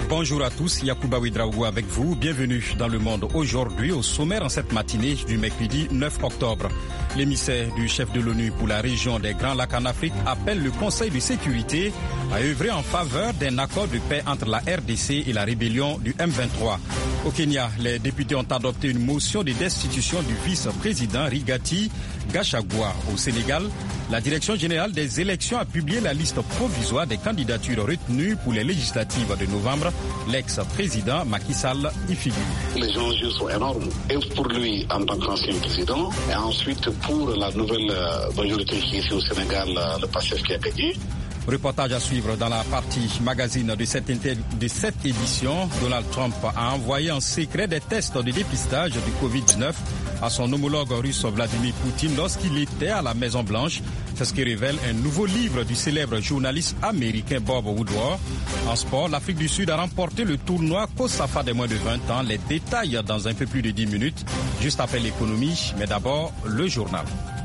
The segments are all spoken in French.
Bonjour à tous, Yacouba Ouedraogo avec vous. Bienvenue dans Le Monde aujourd'hui au sommaire en cette matinée du mercredi 9 octobre. L'émissaire du chef de l'ONU pour la région des Grands Lacs en Afrique appelle le Conseil de sécurité à œuvrer en faveur d'un accord de paix entre la RDC et la rébellion du M23. Au Kenya, les députés ont adopté une motion de destitution du vice-président Rigathi Gachagua. Au Sénégal, la Direction générale des élections a publié la liste provisoire des candidatures retenues pour les législatives de novembre. L'ex-président Macky Sall y figure. Les enjeux sont énormes, et pour lui en tant qu'ancien président, et ensuite pour la nouvelle majorité qui est ici au Sénégal, le PASTEF qui a gagné. Reportage à suivre dans la partie magazine de cette édition. Donald Trump a envoyé en secret des tests de dépistage du Covid-19 à son homologue russe Vladimir Poutine lorsqu'il était à la Maison-Blanche. C'est ce qui révèle un nouveau livre du célèbre journaliste américain Bob Woodward. En sport, l'Afrique du Sud a remporté le tournoi COSAFA des moins de 20 ans. Les détails dans un peu plus de 10 minutes, juste après l'économie. Mais d'abord, le journal.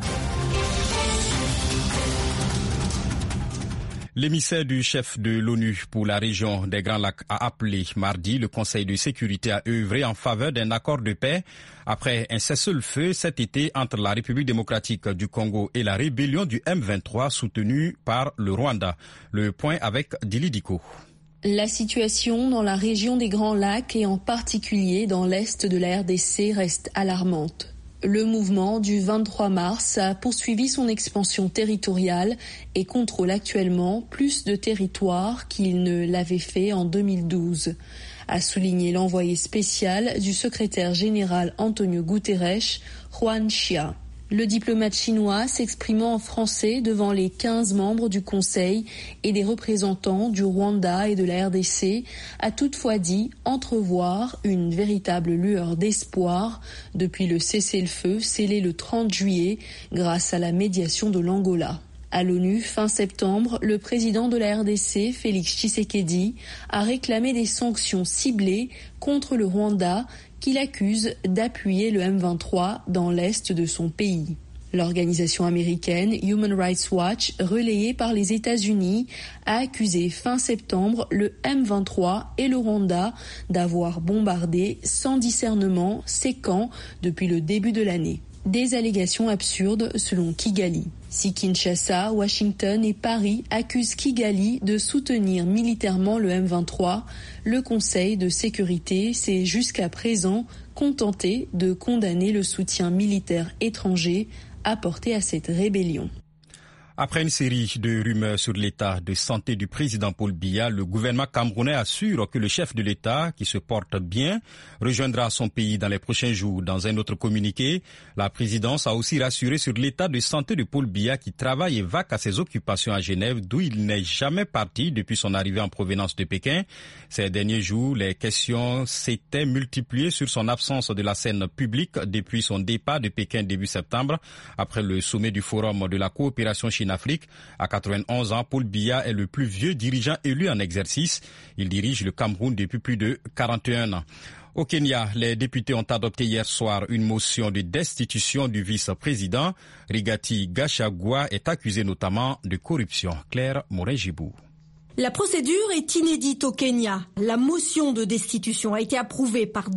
L'émissaire du chef de l'ONU pour la région des Grands Lacs a appelé mardi le Conseil de sécurité à œuvrer en faveur d'un accord de paix après un cessez-le-feu cet été entre la République démocratique du Congo et la rébellion du M23 soutenue par le Rwanda. Le point avec Dili Diko. La situation dans la région des Grands Lacs et en particulier dans l'est de la RDC reste alarmante. Le mouvement du 23 mars a poursuivi son expansion territoriale et contrôle actuellement plus de territoires qu'il ne l'avait fait en 2012, a souligné l'envoyé spécial du secrétaire général Antonio Guterres, Juan Chia. Le diplomate chinois s'exprimant en français devant les 15 membres du Conseil et des représentants du Rwanda et de la RDC a toutefois dit entrevoir une véritable lueur d'espoir depuis le cessez-le-feu scellé le 30 juillet grâce à la médiation de l'Angola. À l'ONU, fin septembre, le président de la RDC, Félix Tshisekedi, a réclamé des sanctions ciblées contre le Rwanda qu'il accuse d'appuyer le M23 dans l'est de son pays. L'organisation américaine Human Rights Watch, relayée par les États-Unis, a accusé fin septembre le M23 et le Rwanda d'avoir bombardé sans discernement ces camps depuis le début de l'année. Des allégations absurdes selon Kigali. Si Kinshasa, Washington et Paris accusent Kigali de soutenir militairement le M23, le Conseil de sécurité s'est jusqu'à présent contenté de condamner le soutien militaire étranger apporté à cette rébellion. Après une série de rumeurs sur l'état de santé du président Paul Biya, le gouvernement camerounais assure que le chef de l'État, qui se porte bien, rejoindra son pays dans les prochains jours. Dans un autre communiqué, la présidence a aussi rassuré sur l'état de santé de Paul Biya qui travaille et vaque à ses occupations à Genève, d'où il n'est jamais parti depuis son arrivée en provenance de Pékin. Ces derniers jours, les questions s'étaient multipliées sur son absence de la scène publique depuis son départ de Pékin début septembre, après le sommet du Forum de la coopération Chine-Afrique. À 91 ans, Paul Biya est le plus vieux dirigeant élu en exercice. Il dirige le Cameroun depuis plus de 41 ans. Au Kenya, les députés ont adopté hier soir une motion de destitution du vice-président. Rigathi Gachagua est accusé notamment de corruption. Claire Morin-Gibou. La procédure est inédite au Kenya. La motion de destitution a été approuvée par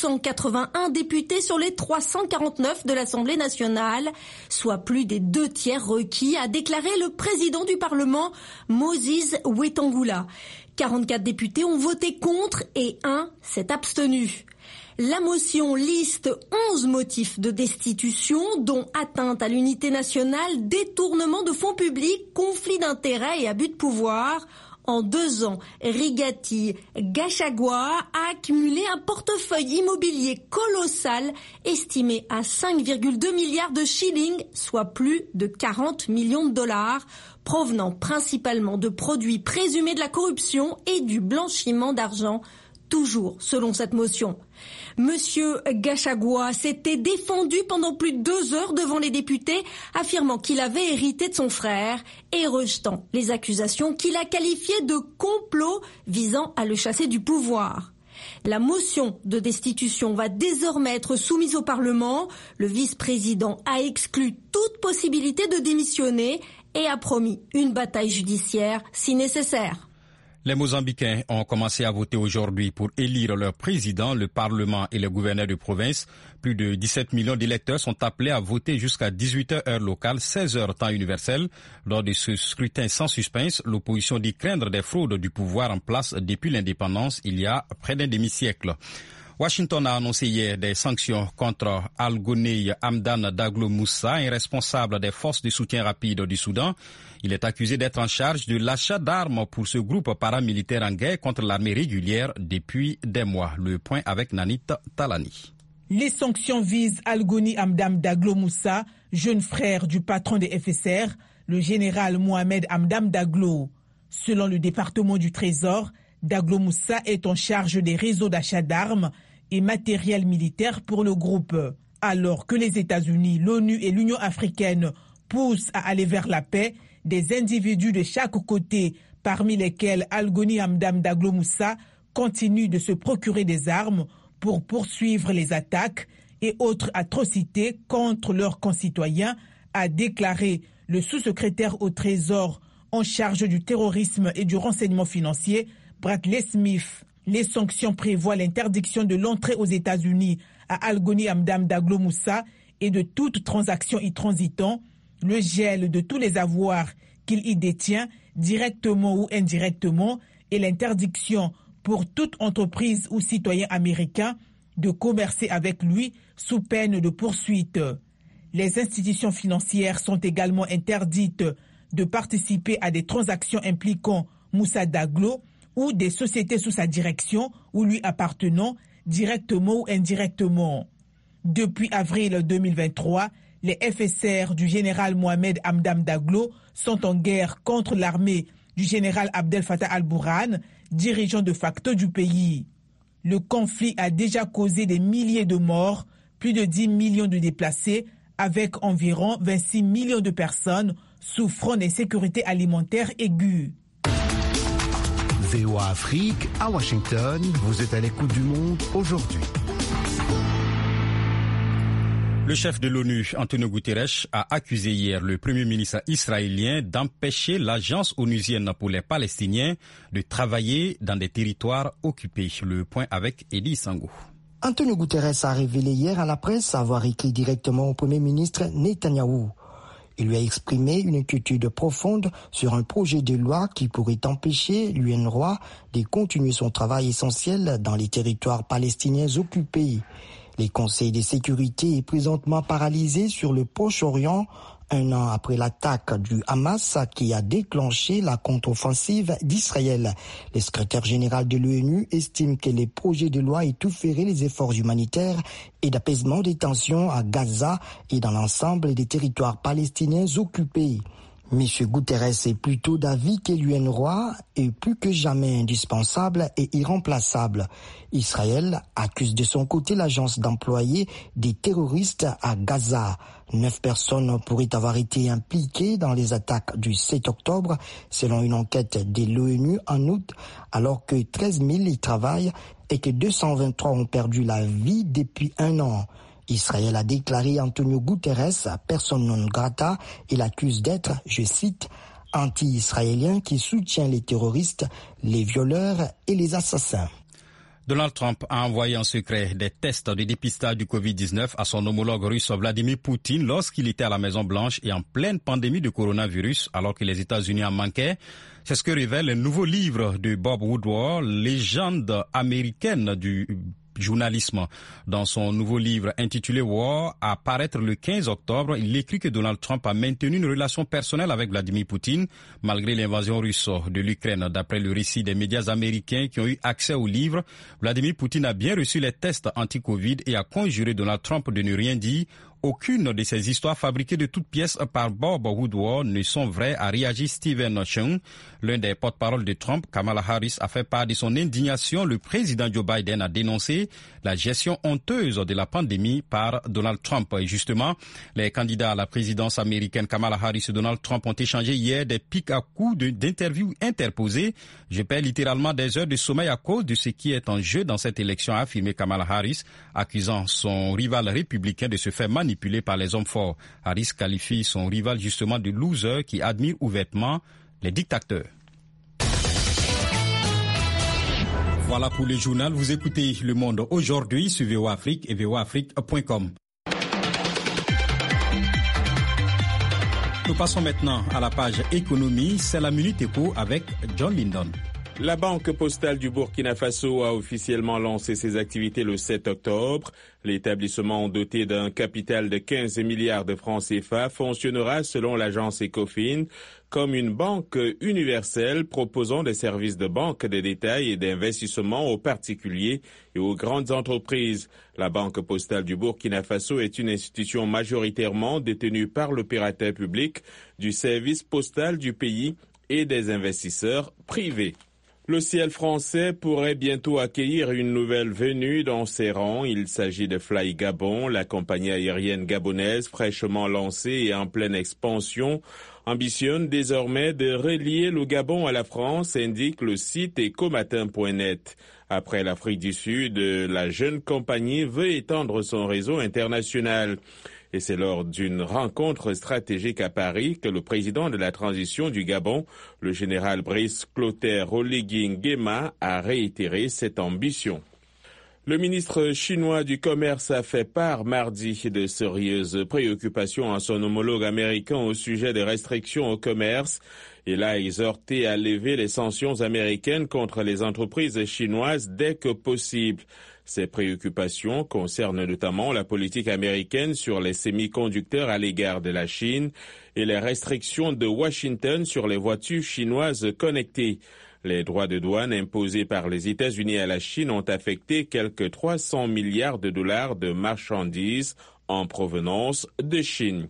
281 députés sur les 349 de l'Assemblée nationale, soit plus des 2/3 requis, a déclaré le président du Parlement, Moses Wetangula. 44 députés ont voté contre et 1 s'est abstenu. La motion liste 11 motifs de destitution, dont atteinte à l'unité nationale, détournement de fonds publics, conflit d'intérêts et abus de pouvoir. En 2 ans, Rigathi Gachagua a accumulé un portefeuille immobilier colossal estimé à 5,2 milliards de shillings, soit plus de 40 millions de dollars, provenant principalement de produits présumés de la corruption et du blanchiment d'argent, toujours selon cette motion. Monsieur Gachagua s'était défendu pendant plus de 2 heures devant les députés, affirmant qu'il avait hérité de son frère et rejetant les accusations qu'il a qualifiées de complot visant à le chasser du pouvoir. La motion de destitution va désormais être soumise au Parlement. Le vice-président a exclu toute possibilité de démissionner et a promis une bataille judiciaire si nécessaire. Les Mozambicains ont commencé à voter aujourd'hui pour élire leur président, le Parlement et les gouverneurs de province. Plus de 17 millions d'électeurs sont appelés à voter jusqu'à 18h heure locale, 16h temps universel. Lors de ce scrutin sans suspense, l'opposition dit craindre des fraudes du pouvoir en place depuis l'indépendance il y a près d'un demi-siècle. Washington a annoncé hier des sanctions contre Al-Ghonei Hamdan Daglo Moussa, un responsable des forces de soutien rapide du Soudan. Il est accusé d'être en charge de l'achat d'armes pour ce groupe paramilitaire en guerre contre l'armée régulière depuis des mois. Le point avec Nanit Talani. Les sanctions visent Al-Ghonei Hamdan Daglo Moussa, jeune frère du patron des FSR, le général Mohamed Hamdan Daglo. Selon le département du Trésor, Daglo Moussa est en charge des réseaux d'achat d'armes et matériel militaire pour le groupe. Alors que les États-Unis, l'ONU et l'Union africaine poussent à aller vers la paix, des individus de chaque côté, parmi lesquels Al-Ghonei Hamdan Daglo Moussa, continuent de se procurer des armes pour poursuivre les attaques et autres atrocités contre leurs concitoyens, a déclaré le sous-secrétaire au Trésor en charge du terrorisme et du renseignement financier, Bradley Smith. Les sanctions prévoient l'interdiction de l'entrée aux États-Unis à Al-Ghonei Hamdan Daglo Moussa et de toute transaction y transitant, le gel de tous les avoirs qu'il y détient, directement ou indirectement, et l'interdiction pour toute entreprise ou citoyen américain de commercer avec lui sous peine de poursuite. Les institutions financières sont également interdites de participer à des transactions impliquant Moussa Daglo ou des sociétés sous sa direction ou lui appartenant, directement ou indirectement. Depuis avril 2023, les FSR du général Mohamed Hamdan Daglo sont en guerre contre l'armée du général Abdel Fattah al-Burhan, dirigeant de facto du pays. Le conflit a déjà causé des milliers de morts, plus de 10 millions de déplacés, avec environ 26 millions de personnes souffrant d'insécurité alimentaire aiguë. VOA Afrique, à Washington, vous êtes à l'écoute du monde aujourd'hui. Le chef de l'ONU, Antonio Guterres, a accusé hier le premier ministre israélien d'empêcher l'agence onusienne pour les Palestiniens de travailler dans des territoires occupés. Le point avec Eddie Sango. Antonio Guterres a révélé hier à la presse avoir écrit directement au premier ministre Netanyahou. Il lui a exprimé une inquiétude profonde sur un projet de loi qui pourrait empêcher l'UNRWA de continuer son travail essentiel dans les territoires palestiniens occupés. Les conseils de sécurité est présentement paralysé sur le Proche-Orient, un an après l'attaque du Hamas qui a déclenché la contre-offensive d'Israël. Le secrétaire général de l'ONU estime que les projets de loi étoufferaient les efforts humanitaires et d'apaisement des tensions à Gaza et dans l'ensemble des territoires palestiniens occupés. M. Guterres est plutôt d'avis que l'UNRWA est plus que jamais indispensable et irremplaçable. Israël accuse de son côté l'agence d'employer des terroristes à Gaza. 9 personnes pourraient avoir été impliquées dans les attaques du 7 octobre, selon une enquête de l'ONU en août, alors que 13 000 y travaillent et que 223 ont perdu la vie depuis un an. Israël a déclaré Antonio Guterres persona non grata et l'accuse d'être, je cite, anti-israélien qui soutient les terroristes, les violeurs et les assassins. Donald Trump a envoyé en secret des tests de dépistage du Covid-19 à son homologue russe Vladimir Poutine lorsqu'il était à la Maison-Blanche et en pleine pandémie de coronavirus, alors que les États-Unis en manquaient. C'est ce que révèle un nouveau livre de Bob Woodward, légende américaine du journalisme. Dans son nouveau livre intitulé War, à paraître le 15 octobre, il écrit que Donald Trump a maintenu une relation personnelle avec Vladimir Poutine malgré l'invasion russe de l'Ukraine. D'après le récit des médias américains qui ont eu accès au livre, Vladimir Poutine a bien reçu les tests anti-Covid et a conjuré Donald Trump de ne rien dire. Aucune de ces histoires fabriquées de toutes pièces par Bob Woodward ne sont vraies, a réagi Stephen Chung. L'un des porte-parole de Trump, Kamala Harris, a fait part de son indignation. Le président Joe Biden a dénoncé la gestion honteuse de la pandémie par Donald Trump. Et justement, les candidats à la présidence américaine Kamala Harris et Donald Trump ont échangé hier des pics à coups d'interviews interposées. Je perds littéralement des heures de sommeil à cause de ce qui est en jeu dans cette élection, a affirmé Kamala Harris, accusant son rival républicain de se faire manipulé par les hommes forts. Harris qualifie son rival justement de loser qui admire ouvertement les dictateurs. Voilà pour le journal. Vous écoutez Le Monde aujourd'hui sur VOA Afrique et voaafrique.com. Nous passons maintenant à la page économie. C'est la Minute Éco avec John Lindon. La Banque postale du Burkina Faso a officiellement lancé ses activités le 7 octobre. L'établissement doté d'un capital de 15 milliards de francs CFA fonctionnera selon l'agence Ecofin comme une banque universelle proposant des services de banque de détail et d'investissement aux particuliers et aux grandes entreprises. La Banque postale du Burkina Faso est une institution majoritairement détenue par l'opérateur public du service postal du pays et des investisseurs privés. Le ciel français pourrait bientôt accueillir une nouvelle venue dans ses rangs. Il s'agit de Fly Gabon, la compagnie aérienne gabonaise fraîchement lancée et en pleine expansion ambitionne désormais de relier le Gabon à la France, indique le site ecomatin.net. Après l'Afrique du Sud, la jeune compagnie veut étendre son réseau international. Et c'est lors d'une rencontre stratégique à Paris que le président de la transition du Gabon, le général Brice Clotaire Oligui Nguema, a réitéré cette ambition. Le ministre chinois du Commerce a fait part mardi de sérieuses préoccupations à son homologue américain au sujet des restrictions au commerce. Il a exhorté à lever les sanctions américaines contre les entreprises chinoises dès que possible. Ces préoccupations concernent notamment la politique américaine sur les semi-conducteurs à l'égard de la Chine et les restrictions de Washington sur les voitures chinoises connectées. Les droits de douane imposés par les États-Unis à la Chine ont affecté quelques 300 milliards de dollars de marchandises en provenance de Chine.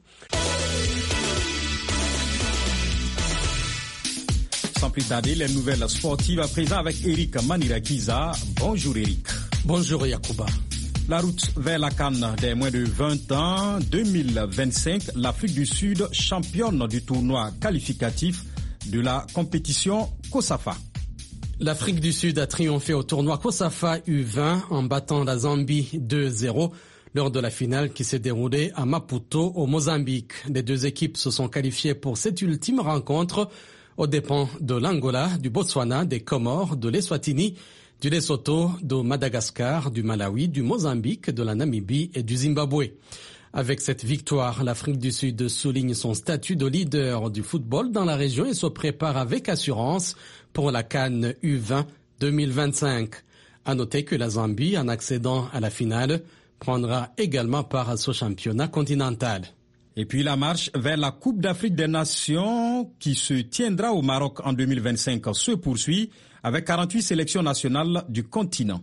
Sans plus tarder, les nouvelles sportives à présent avec Eric Manirakiza. Bonjour Eric. Bonjour Yacouba. La route vers la CAN des moins de 20 ans, 2025, l'Afrique du Sud championne du tournoi qualificatif de la compétition COSAFA. L'Afrique du Sud a triomphé au tournoi COSAFA U20 en battant la Zambie 2-0 lors de la finale qui s'est déroulée à Maputo au Mozambique. Les deux équipes se sont qualifiées pour cette ultime rencontre aux dépens de l'Angola, du Botswana, des Comores, de l'Eswatini, du Lesotho, de Madagascar, du Malawi, du Mozambique, de la Namibie et du Zimbabwe. Avec cette victoire, l'Afrique du Sud souligne son statut de leader du football dans la région et se prépare avec assurance pour la CAN U20 2025. À noter que la Zambie, en accédant à la finale, prendra également part à ce championnat continental. Et puis la marche vers la Coupe d'Afrique des Nations qui se tiendra au Maroc en 2025 se poursuit avec 48 sélections nationales du continent.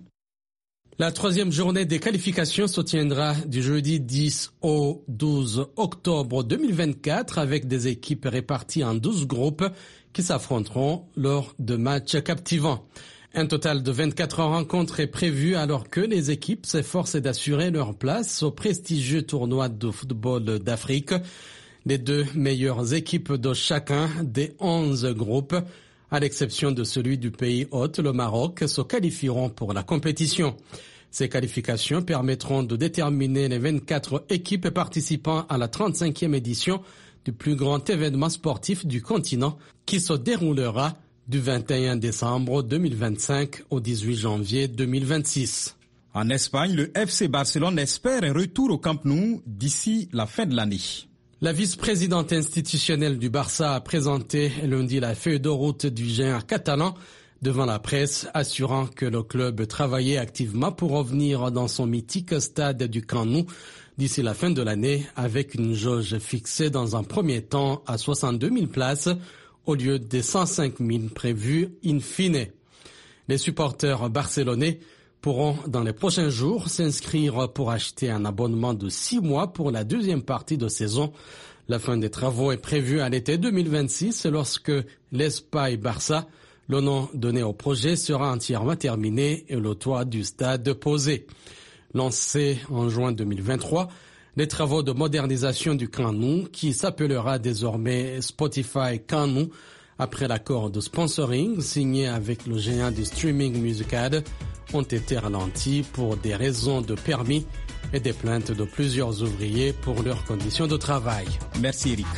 La troisième journée des qualifications se tiendra du jeudi 10 au 12 octobre 2024 avec des équipes réparties en 12 groupes qui s'affronteront lors de matchs captivants. Un total de 24 rencontres est prévu alors que les équipes s'efforcent d'assurer leur place au prestigieux tournoi de football d'Afrique. Les deux meilleures équipes de chacun des 11 groupes, à l'exception de celui du pays hôte, le Maroc, se qualifieront pour la compétition. Ces qualifications permettront de déterminer les 24 équipes participant à la 35e édition du plus grand événement sportif du continent qui se déroulera du 21 décembre 2025 au 18 janvier 2026. En Espagne, le FC Barcelone espère un retour au Camp Nou d'ici la fin de l'année. La vice-présidente institutionnelle du Barça a présenté lundi la feuille de route du géant catalan devant la presse, assurant que le club travaillait activement pour revenir dans son mythique stade du Camp Nou d'ici la fin de l'année avec une jauge fixée dans un premier temps à 62 000 places au lieu des 105 000 prévus in fine. Les supporters barcelonais pourront dans les prochains jours s'inscrire pour acheter un abonnement de 6 mois pour la deuxième partie de saison. La fin des travaux est prévue à l'été 2026 lorsque l'Espagne-Barça, le nom donné au projet, sera entièrement terminé et le toit du stade posé. Lancé en juin 2023, les travaux de modernisation du Camp Nou, qui s'appellera désormais Spotify Camp Nou, après l'accord de sponsoring signé avec le géant du streaming musical, ont été ralentis pour des raisons de permis et des plaintes de plusieurs ouvriers pour leurs conditions de travail. Merci Eric.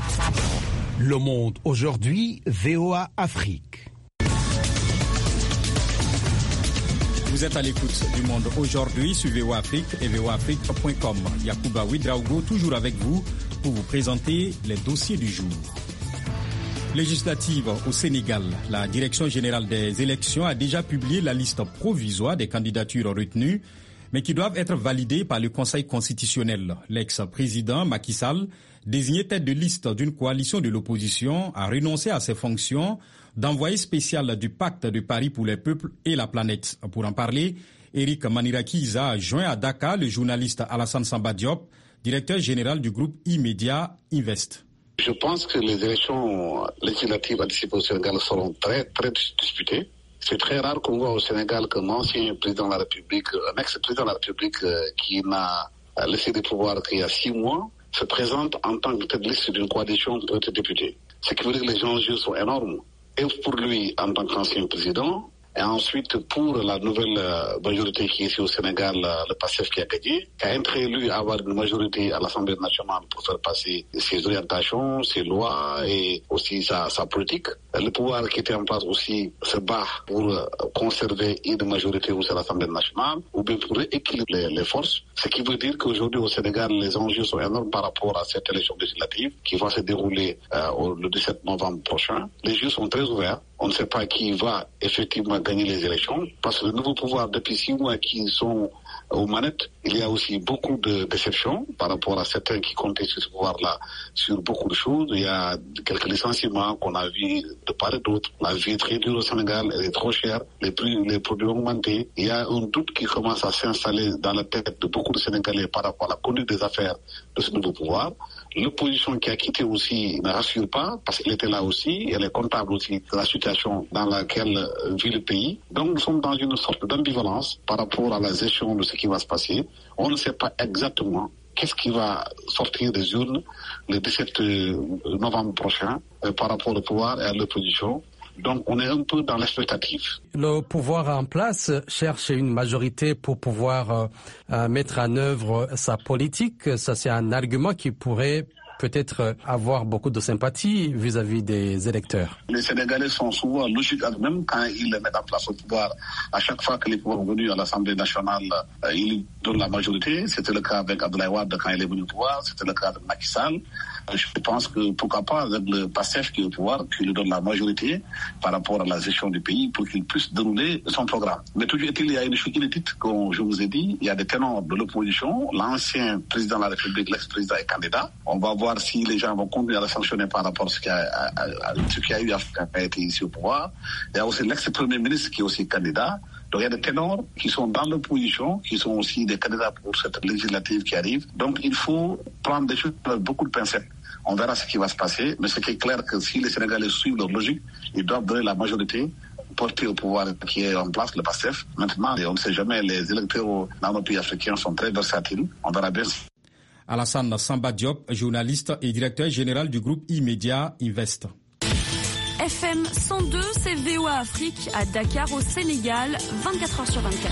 Le Monde aujourd'hui, VOA Afrique. Vous êtes à l'écoute du Monde aujourd'hui sur VOA Afrique et voaafrique.com. Yacouba Ouedraogo toujours avec vous pour vous présenter les dossiers du jour. Législative au Sénégal, la Direction générale des élections a déjà publié la liste provisoire des candidatures retenues, mais qui doivent être validées par le Conseil constitutionnel. L'ex-président Macky Sall, désigné tête de liste d'une coalition de l'opposition, a renoncé à ses fonctions d'envoyé spécial du Pacte de Paris pour les peuples et la planète. Pour en parler, Eric Manirakiza a joint à Dakar le journaliste Alassane Samba Diop, directeur général du groupe E-Media Invest. Je pense que les élections législatives anticipées au Sénégal seront très, très disputées. C'est très rare qu'on voit au Sénégal qu'un ancien président de la République, un ex-président de la République qui n'a laissé des pouvoirs qu'il y a 6 mois, se présente en tant que tête de liste d'une coalition pour être député. Ce qui veut dire que les enjeux sont énormes. Et pour lui en tant qu'ancien président, et ensuite pour la nouvelle majorité qui est ici au Sénégal, le PASTEF qui a gagné, qui a intérêt lui à avoir une majorité à l'Assemblée nationale pour faire passer ses orientations, ses lois et aussi sa politique. Le pouvoir qui était en place aussi se bat pour conserver une majorité aussi à l'Assemblée nationale ou bien pour équilibrer les forces. Ce qui veut dire qu'aujourd'hui au Sénégal, les enjeux sont énormes par rapport à cette élection législative qui va se dérouler le 17 novembre prochain. Les jeux sont très ouverts. On ne sait pas qui va effectivement gagner les élections parce que le nouveau pouvoir depuis 6 mois qui sont aux manettes, il y a aussi beaucoup de déceptions par rapport à certains qui comptaient sur ce pouvoir-là sur beaucoup de choses. Il y a quelques licenciements qu'on a vus de part et d'autre. La vie est très dure au Sénégal, elle est trop chère, les produits ont augmenté. Il y a un doute qui commence à s'installer dans la tête de beaucoup de Sénégalais par rapport à la conduite des affaires de ce nouveau pouvoir. L'opposition qui a quitté aussi ne rassure pas parce qu'elle était là aussi, elle est comptable aussi de la situation dans laquelle vit le pays. Donc nous sommes dans une sorte d'ambivalence par rapport à la gestion de ce qui va se passer. On ne sait pas exactement qu'est-ce qui va sortir des urnes le 17 novembre prochain par rapport au pouvoir et à l'opposition. Donc on est un peu dans l'expectative. Le pouvoir en place cherche une majorité pour pouvoir mettre en œuvre sa politique. Ça, c'est un argument qui pourrait peut-être avoir beaucoup de sympathie vis-à-vis des électeurs. Les Sénégalais sont souvent logiques eux-mêmes quand ils mettent en place au pouvoir. À chaque fois que les pouvoirs sont venus à l'Assemblée nationale, ils donnent la majorité. C'était le cas avec Abdoulaye Wade quand il est venu au pouvoir. C'était le cas avec Macky Sall. Je pense que pourquoi pas avec le PASTEF qui est au pouvoir, qui lui donne la majorité par rapport à la gestion du pays pour qu'il puisse dérouler son programme. Mais toujours est-il, il y a une chose inédite, comme je vous ai dit, il y a des ténors de l'opposition. L'ancien président de la République, l'ex-président est candidat. On va voir si les gens vont continuer à le sanctionner par rapport à ce qui a eu à été ici au pouvoir. Il y a aussi l'ex-premier ministre qui est aussi candidat. Donc il y a des ténors qui sont dans l'opposition, qui sont aussi des candidats pour cette législative qui arrive. Donc il faut prendre des choses avec beaucoup de pincettes. On verra ce qui va se passer, mais ce qui est clair que si les Sénégalais suivent leur logique, ils doivent donner la majorité, porter au pouvoir qui est en place, le PASTEF. Maintenant, on ne sait jamais, les électeurs dans nos pays africains sont très versatiles. On verra bien. Alassane Samba Diop, journaliste et directeur général du groupe E-Media Invest. FM 102, c'est VOA Afrique à Dakar au Sénégal, 24h sur 24.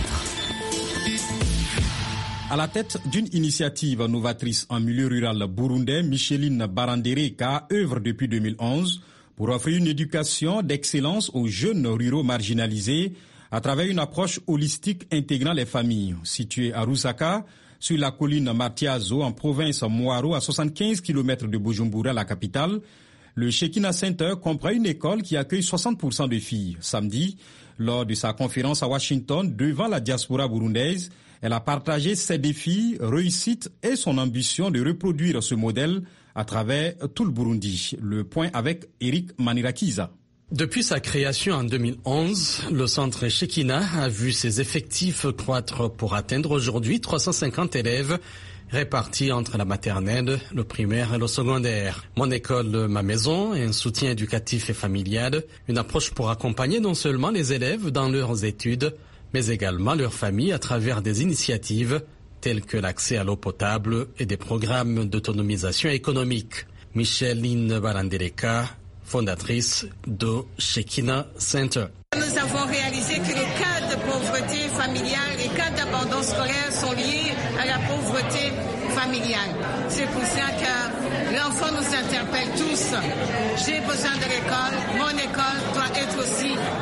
À la tête d'une initiative novatrice en milieu rural burundais, Micheline Barandereka œuvre depuis 2011 pour offrir une éducation d'excellence aux jeunes ruraux marginalisés à travers une approche holistique intégrant les familles. Située à Rusaka, sur la colline Martiazo, en province Moaro, à 75 km de Bujumbura, la capitale, le Shekinah Center comprend une école qui accueille 60% de filles. Samedi, lors de sa conférence à Washington devant la diaspora burundaise, elle a partagé ses défis, réussites et son ambition de reproduire ce modèle à travers tout le Burundi. Le point avec Eric Manirakiza. Depuis sa création en 2011, le centre Shekinah a vu ses effectifs croître pour atteindre aujourd'hui 350 élèves répartis entre la maternelle, le primaire et le secondaire. Mon école, ma maison, un soutien éducatif et familial, une approche pour accompagner non seulement les élèves dans leurs études, mais également leurs familles à travers des initiatives telles que l'accès à l'eau potable et des programmes d'autonomisation économique. Micheline Barandereka, fondatrice de Shekinah Center. Nous avons réalisé que les cas de pauvreté familiale et cas d'abandon scolaire sont liés à la pauvreté familiale. C'est pour ça que l'enfant nous interpelle tous. J'ai besoin de l'école, mon école doit être aussi ma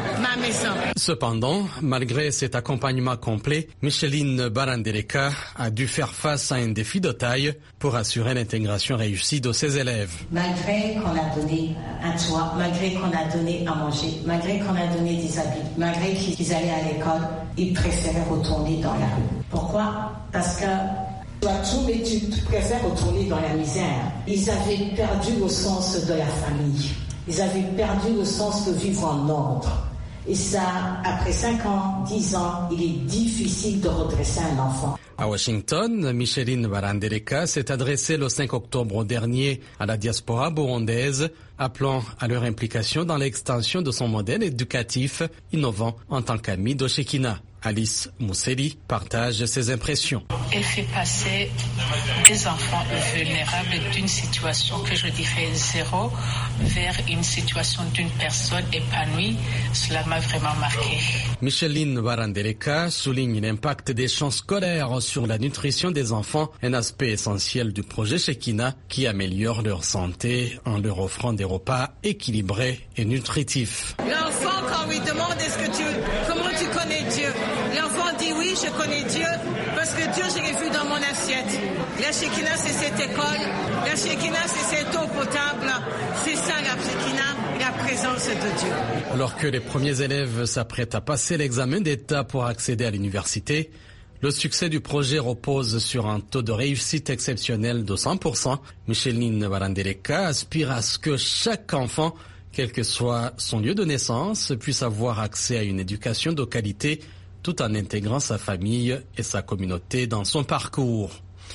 maison. Cependant, malgré cet accompagnement complet, Micheline Barandeleka a dû faire face à un défi de taille pour assurer l'intégration réussie de ses élèves. Malgré qu'on a donné un toit, malgré qu'on a donné à manger, malgré qu'on a donné des habits, malgré qu'ils allaient à l'école, ils préféraient retourner dans la rue. Pourquoi? Parce que tu as tout, mais tu préfères retourner dans la misère. Ils avaient perdu le sens de la famille. Ils avaient perdu le sens de vivre en ordre. Et ça, après 5 ans, 10 ans, il est difficile de redresser un enfant. À Washington, Micheline Barandeleka s'est adressée le 5 octobre dernier à la diaspora burundaise, appelant à leur implication dans l'extension de son modèle éducatif innovant en tant qu'amie de Shekina. Alice Mousseli partage ses impressions. Elle fait passer des enfants vulnérables d'une situation que je dirais zéro vers une situation d'une personne épanouie. Cela m'a vraiment marqué. Micheline Barandeleka souligne l'impact des champs scolaires sur la nutrition des enfants, un aspect essentiel du projet Shekina qui améliore leur santé en leur offrant des repas équilibrés et nutritifs. L'enfant, quand on lui demande comment tu connais Dieu, l'enfant dit oui, je connais Dieu parce que Dieu, je l'ai vu dans mon assiette. La Shekina, c'est cette école. La Shekina, c'est cette eau potable. C'est ça la Shekina, la présence de Dieu. Alors que les premiers élèves s'apprêtent à passer l'examen d'État pour accéder à l'université, le succès du projet repose sur un taux de réussite exceptionnel de 100%. Micheline Barandeleka aspire à ce que chaque enfant, quel que soit son lieu de naissance, puisse avoir accès à une éducation de qualité tout en intégrant sa famille et sa communauté dans son parcours.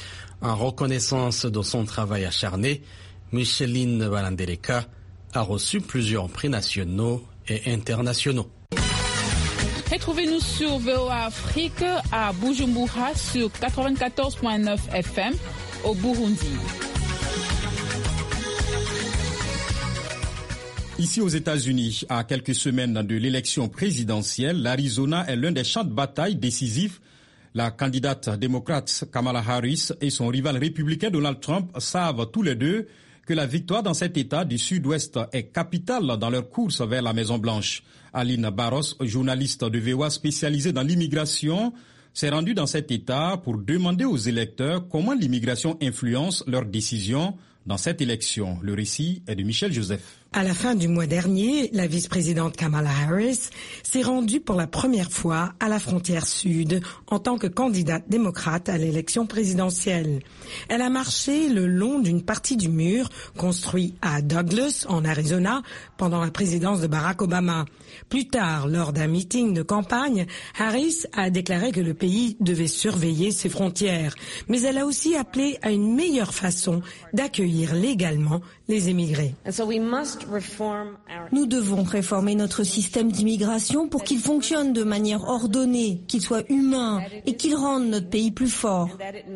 En reconnaissance de son travail acharné, Micheline Barandeleka a reçu plusieurs prix nationaux et internationaux. Retrouvez-nous sur VOA Afrique à Bujumbura sur 94.9 FM au Burundi. Ici aux États-Unis, à quelques semaines de l'élection présidentielle, l'Arizona est l'un des champs de bataille décisifs. La candidate démocrate Kamala Harris et son rival républicain Donald Trump savent tous les deux que la victoire dans cet État du Sud-Ouest est capitale dans leur course vers la Maison-Blanche. Aline Barros, journaliste de VOA spécialisée dans l'immigration, s'est rendue dans cet État pour demander aux électeurs comment l'immigration influence leurs décisions dans cette élection. Le récit est de Michel Joseph. À la fin du mois dernier, la vice-présidente Kamala Harris s'est rendue pour la première fois à la frontière sud en tant que candidate démocrate à l'élection présidentielle. Elle a marché le long d'une partie du mur construit à Douglas, en Arizona, pendant la présidence de Barack Obama. Plus tard, lors d'un meeting de campagne, Harris a déclaré que le pays devait surveiller ses frontières. Mais elle a aussi appelé à une meilleure façon d'accueillir légalement les émigrés. Nous devons réformer notre système d'immigration pour qu'il fonctionne de manière ordonnée, qu'il soit humain et qu'il rende notre pays plus fort.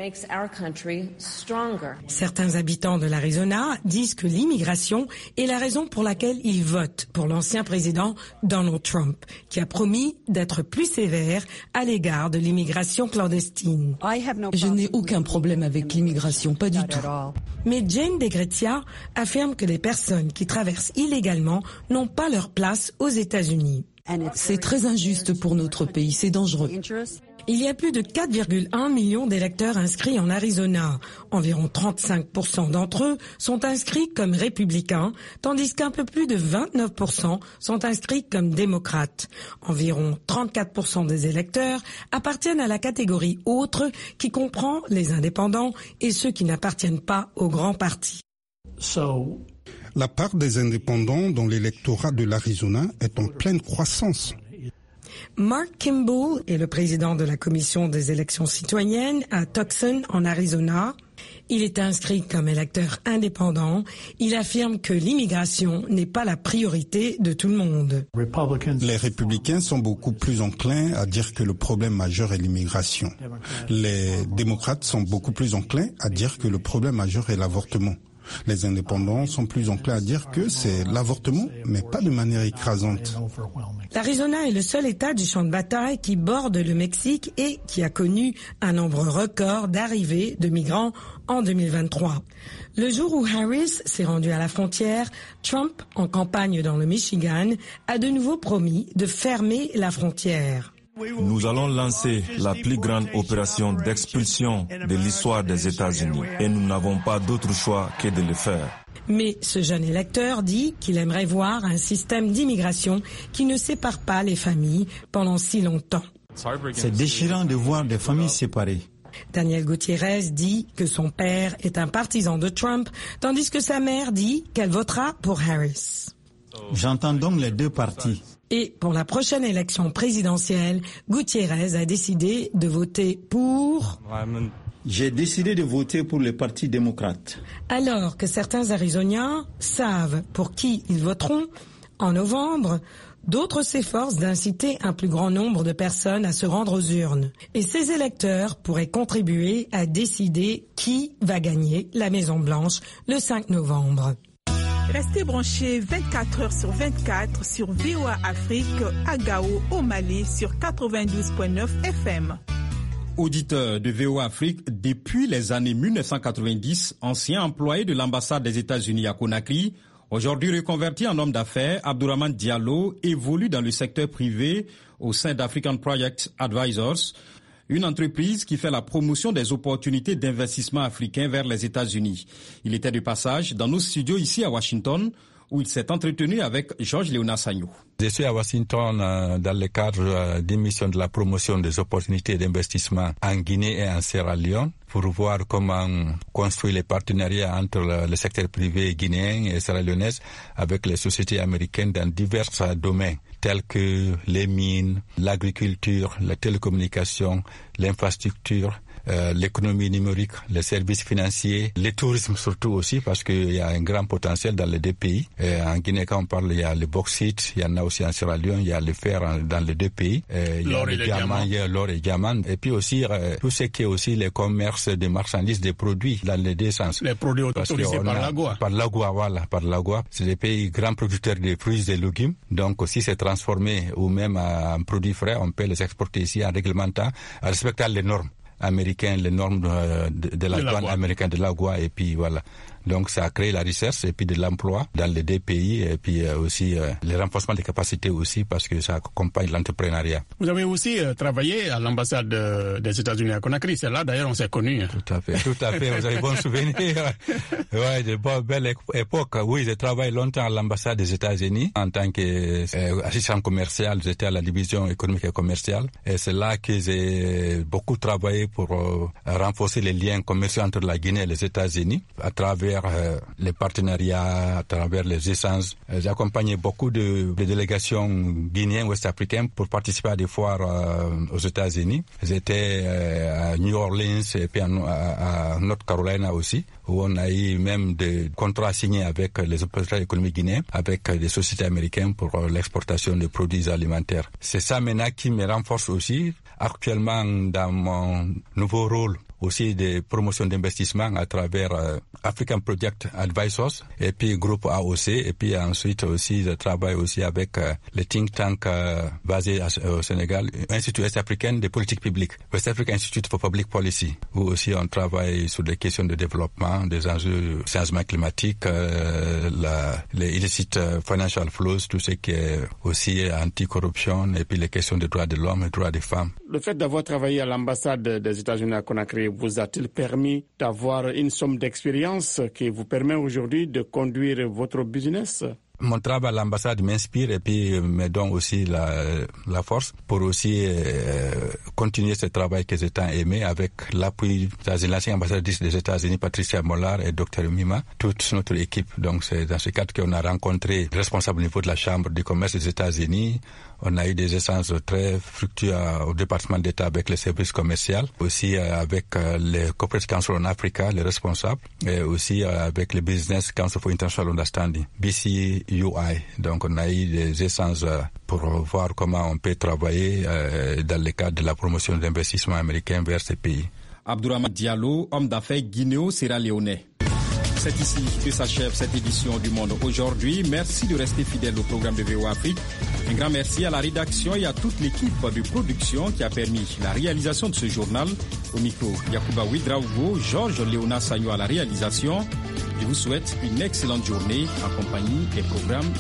Certains habitants de l'Arizona disent que l'immigration est la raison pour laquelle ils votent pour l'ancien président Donald Trump, qui a promis d'être plus sévère à l'égard de l'immigration clandestine. Je n'ai aucun problème avec l'immigration, pas du tout. Mais Jane DeGrezia affirme que les personnes qui traversent illégalement n'ont pas leur place aux États-Unis. C'est très injuste pour notre pays, c'est dangereux. Il y a plus de 4,1 millions d'électeurs inscrits en Arizona. Environ 35% d'entre eux sont inscrits comme républicains, tandis qu'un peu plus de 29% sont inscrits comme démocrates. Environ 34% des électeurs appartiennent à la catégorie autre, qui comprend les indépendants et ceux qui n'appartiennent pas aux grands partis. La part des indépendants dans l'électorat de l'Arizona est en pleine croissance. Mark Kimball est le président de la commission des élections citoyennes à Tucson, en Arizona. Il est inscrit comme électeur indépendant. Il affirme que l'immigration n'est pas la priorité de tout le monde. Les républicains sont beaucoup plus enclins à dire que le problème majeur est l'immigration. Les démocrates sont beaucoup plus enclins à dire que le problème majeur est l'avortement. Les indépendants sont plus enclins à dire que c'est l'avortement, mais pas de manière écrasante. L'Arizona est le seul État du champ de bataille qui borde le Mexique et qui a connu un nombre record d'arrivées de migrants en 2023. Le jour où Harris s'est rendu à la frontière, Trump, en campagne dans le Michigan, a de nouveau promis de fermer la frontière. Nous allons lancer la plus grande opération d'expulsion de l'histoire des États-Unis et nous n'avons pas d'autre choix que de le faire. Mais ce jeune électeur dit qu'il aimerait voir un système d'immigration qui ne sépare pas les familles pendant si longtemps. C'est déchirant de voir des familles séparées. Daniel Gutiérrez dit que son père est un partisan de Trump, tandis que sa mère dit qu'elle votera pour Harris. J'entends donc les deux partis. Et pour la prochaine élection présidentielle, Gutiérrez a décidé de voter pour... J'ai décidé de voter pour le Parti démocrate. Alors que certains Arizoniens savent pour qui ils voteront, en novembre, d'autres s'efforcent d'inciter un plus grand nombre de personnes à se rendre aux urnes. Et ces électeurs pourraient contribuer à décider qui va gagner la Maison-Blanche le 5 novembre. Restez branchés 24 heures sur 24 sur VOA Afrique à Gao, au Mali, sur 92.9 FM. Auditeur de VOA Afrique, depuis les années 1990, ancien employé de l'ambassade des États-Unis à Conakry, aujourd'hui reconverti en homme d'affaires, Abdourahmane Diallo évolue dans le secteur privé au sein d'African Project Advisors, une entreprise qui fait la promotion des opportunités d'investissement africains vers les États-Unis. Il était de passage dans nos studios ici à Washington, où il s'est entretenu avec Georges Léonard Sagnou. Je suis à Washington dans le cadre d'une mission de la promotion des opportunités d'investissement en Guinée et en Sierra Leone pour voir comment construire les partenariats entre le secteur privé guinéen et sierra-léonais avec les sociétés américaines dans divers domaines tels que les mines, l'agriculture, la télécommunication, l'infrastructure, l'économie numérique, les services financiers, le tourisme surtout aussi parce qu'il y a un grand potentiel dans les deux pays. En Guinée, quand on parle, il y a le bauxite, il y en a aussi en Sierra Leone, il y a le fer dans les deux pays. Il y a le diamant, il y a l'or et le diamant. Et puis aussi, tout ce qui est aussi le commerce des marchandises, des produits dans les deux sens. Les produits autorisés par l'AGOA. Par l'AGOA, voilà, par l'AGOA. C'est des pays grands producteurs de fruits et légumes. Donc, si c'est transformé ou même en produits frais, on peut les exporter ici en réglementant, en respectant les normes américaines, les normes de la douane américaine de l'AGOA, et puis voilà. Donc ça a créé la recherche et puis de l'emploi dans les deux pays et puis aussi le renforcement des capacités aussi parce que ça accompagne l'entrepreneuriat. Vous avez aussi travaillé à l'ambassade des États-Unis à Conakry, c'est là d'ailleurs on s'est connus. Tout à fait, vous avez bon souvenir. Ouais, de belle époque. Oui, j'ai travaillé longtemps à l'ambassade des États-Unis en tant qu'assistant commercial, j'étais à la division économique et commerciale et c'est là que j'ai beaucoup travaillé pour renforcer les liens commerciaux entre la Guinée et les États-Unis à travers les partenariats, à travers les échanges. J'ai accompagné beaucoup de délégations guinéennes, ouest-africaines pour participer à des foires aux États-Unis. J'étais à New Orleans et puis à North Carolina aussi, où on a eu même des contrats signés avec les opérateurs économiques guinéens, avec des sociétés américaines pour l'exportation de produits alimentaires. C'est ça maintenant qui me renforce aussi actuellement dans mon nouveau rôle aussi de promotion d'investissement à travers African Project Advisors et puis groupe AOC et puis ensuite aussi je travaille aussi avec le think tank basé au Sénégal, Institut West-Africain de politique publique, West African Institute for Public Policy, où aussi on travaille sur des questions de développement, des enjeux de changement climatique, les illicit financial flows, tout ce qui est aussi anti-corruption et puis les questions des droits de l'homme et des droits des femmes. Le fait d'avoir travaillé à l'ambassade des États-Unis à Conakry vous a-t-il permis d'avoir une somme d'expérience qui vous permet aujourd'hui de conduire votre business? Mon travail à l'ambassade m'inspire et puis me donne aussi la force pour aussi continuer ce travail que j'ai tant aimé avec l'appui de l'ancienne ambassadrice des États-Unis, Patricia Mollard et Dr Mima, toute notre équipe. Donc c'est dans ce cadre qu'on a rencontré le responsable au niveau de la Chambre du commerce des États-Unis. On a eu des échanges très fructueux au département d'État avec les services commerciaux, aussi avec le Corporate Council on Africa, les responsables, et aussi avec le Business Council for International Understanding, BCUI. Donc on a eu des échanges pour voir comment on peut travailler dans le cadre de la promotion d'investissement américain vers ces pays. Abdourahmane Diallo, homme d'affaires guinéo-sierra-léonais. C'est ici que s'achève cette édition du Monde aujourd'hui. Merci de rester fidèle au programme de VOA Afrique. Un grand merci à la rédaction et à toute l'équipe de production qui a permis la réalisation de ce journal. Au micro, Yacouba Ouedraogo, Georges Léona Sagno à la réalisation. Je vous souhaite une excellente journée en compagnie des programmes